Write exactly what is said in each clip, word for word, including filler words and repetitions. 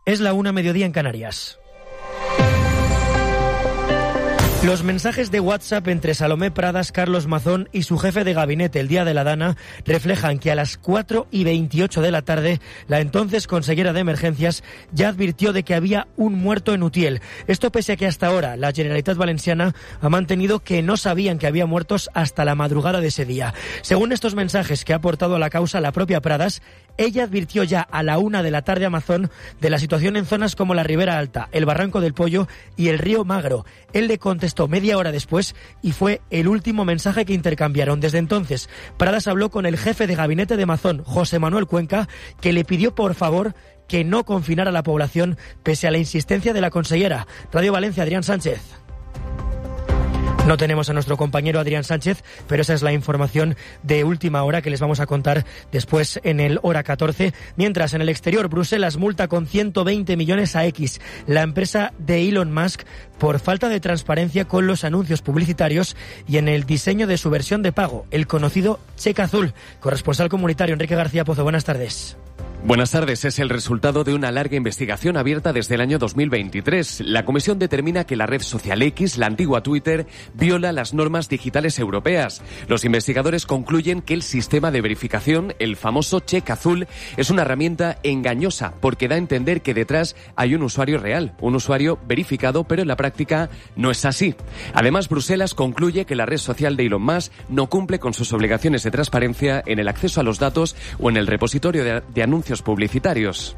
Es la una, mediodía en Canarias. Los mensajes de WhatsApp entre Salomé Pradas, Carlos Mazón y su jefe de gabinete el día de la Dana reflejan que a las cuatro y veintiocho de la tarde la entonces consejera de Emergencias ya advirtió de que había un muerto en Utiel. Esto pese a que hasta ahora la Generalitat Valenciana ha mantenido que no sabían que había muertos hasta la madrugada de ese día. Según estos mensajes que ha aportado a la causa la propia Pradas, ella advirtió ya a la una de la tarde a Mazón de la situación en zonas como la Ribera Alta, el Barranco del Pollo y el Río Magro. Él le contestó media hora después y fue el último mensaje que intercambiaron. Desde entonces, Pradas habló con el jefe de gabinete de Mazón, José Manuel Cuenca, que le pidió por favor que no confinara a la población pese a la insistencia de la consellera. Radio Valencia, Adrián Sánchez. No tenemos a nuestro compañero Adrián Sánchez, pero esa es la información de última hora que les vamos a contar después en el Hora catorce. Mientras, en el exterior, Bruselas multa con ciento veinte millones a X, la empresa de Elon Musk, por falta de transparencia con los anuncios publicitarios y en el diseño de su versión de pago, el conocido cheque azul. Corresponsal comunitario Enrique García Pozo, buenas tardes. Buenas tardes. Es el resultado de una larga investigación abierta desde el año dos mil veintitrés. La comisión determina que la red social X, la antigua Twitter, viola las normas digitales europeas. Los investigadores concluyen que el sistema de verificación, el famoso cheque azul, es una herramienta engañosa porque da a entender que detrás hay un usuario real, un usuario verificado, pero en la práctica no es así. Además, Bruselas concluye que la red social de Elon Musk no cumple con sus obligaciones de transparencia en el acceso a los datos o en el repositorio de, de anuncios publicitarios.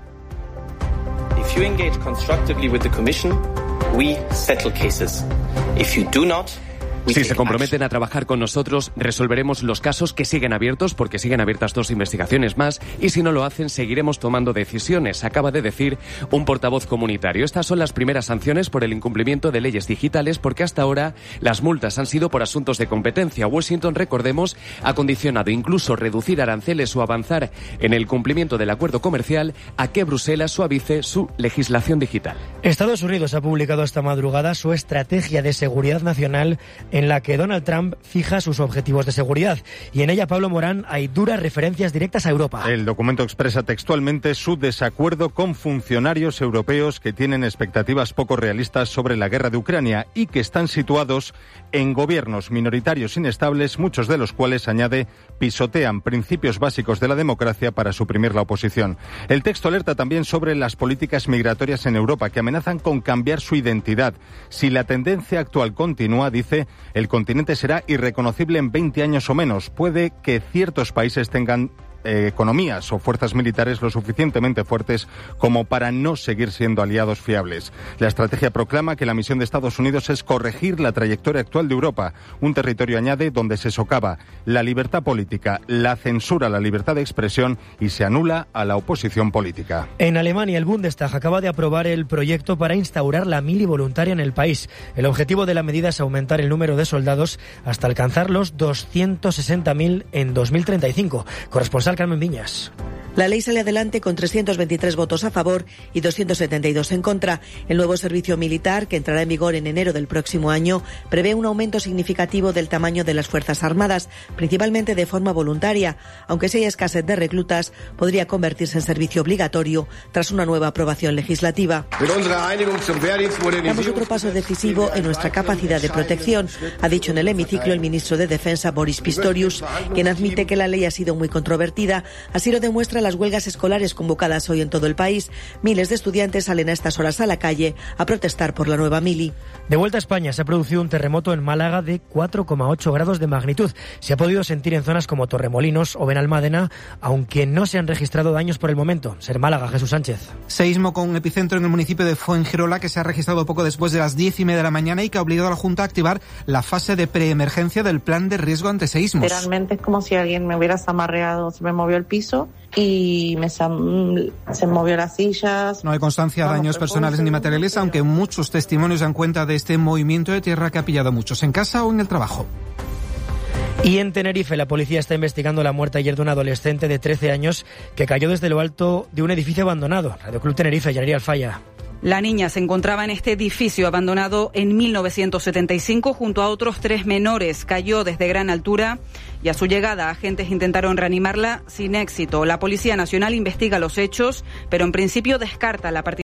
If you engage constructively with the Commission, we settle cases. If you do not, Si se comprometen a trabajar con nosotros, resolveremos los casos que siguen abiertos, porque siguen abiertas dos investigaciones más, y si no lo hacen, seguiremos tomando decisiones, acaba de decir un portavoz comunitario. Estas son las primeras sanciones por el incumplimiento de leyes digitales, porque hasta ahora las multas han sido por asuntos de competencia. Washington, recordemos, ha condicionado incluso reducir aranceles o avanzar en el cumplimiento del acuerdo comercial a que Bruselas suavice su legislación digital. Estados Unidos ha publicado esta madrugada su estrategia de seguridad nacional, en la que Donald Trump fija sus objetivos de seguridad. Y en ella, Pablo Morán, hay duras referencias directas a Europa. El documento expresa textualmente su desacuerdo con funcionarios europeos que tienen expectativas poco realistas sobre la guerra de Ucrania y que están situados en gobiernos minoritarios inestables, muchos de los cuales, añade, pisotean principios básicos de la democracia para suprimir la oposición. El texto alerta también sobre las políticas migratorias en Europa, que amenazan con cambiar su identidad. Si la tendencia actual continúa, dice, el continente será irreconocible en veinte años o menos. Puede que ciertos países tengan eh, economías o fuerzas militares lo suficientemente fuertes como para no seguir siendo aliados fiables. La estrategia proclama que la misión de Estados Unidos es corregir la trayectoria actual de Europa, un territorio, añade, donde se socava la libertad política, la censura a la libertad de expresión y se anula a la oposición política. En Alemania, el Bundestag acaba de aprobar el proyecto para instaurar la mili voluntaria en el país. El objetivo de la medida es aumentar el número de soldados hasta alcanzar los doscientos sesenta mil en dos mil treinta y cinco. Corresponsal Carmen Viñas. La ley sale adelante con trescientos veintitrés votos a favor y doscientos setenta y dos en contra. El nuevo servicio militar, que entrará en vigor en enero del próximo año, prevé un aumento significativo del tamaño de las Fuerzas Armadas, principalmente de forma voluntaria. Aunque si hay escasez de reclutas, podría convertirse en servicio obligatorio tras una nueva aprobación legislativa. Damos otro paso decisivo en nuestra capacidad de protección, ha dicho en el hemiciclo el ministro de Defensa, Boris Pistorius, quien admite que la ley ha sido muy controvertida. Así lo demuestra las huelgas escolares convocadas hoy en todo el país. Miles de estudiantes salen a estas horas a la calle a protestar por la nueva mili. De vuelta a España, se ha producido un terremoto en Málaga de cuatro coma ocho grados de magnitud. Se ha podido sentir en zonas como Torremolinos o Benalmádena, aunque no se han registrado daños por el momento. Ser Málaga, Jesús Sánchez. Seísmo con epicentro en el municipio de Fuengirola, que se ha registrado poco después de las diez y media de la mañana y que ha obligado a la Junta a activar la fase de preemergencia del plan de riesgo ante seísmos. Literalmente es como si alguien me hubiera zamarreado, se me movió el piso y me se movió las sillas. No hay constancia de daños personales ni materiales, aunque muchos testimonios dan cuenta de este movimiento de tierra que ha pillado a muchos en casa o en el trabajo. Y en Tenerife, la policía está investigando la muerte ayer de un adolescente de trece años que cayó desde lo alto de un edificio abandonado. Radio Club Tenerife, Yanería Alfaya. La niña se encontraba en este edificio abandonado en mil novecientos setenta y cinco junto a otros tres menores. Cayó desde gran altura y a su llegada agentes intentaron reanimarla sin éxito. La Policía Nacional investiga los hechos, pero en principio descarta la participación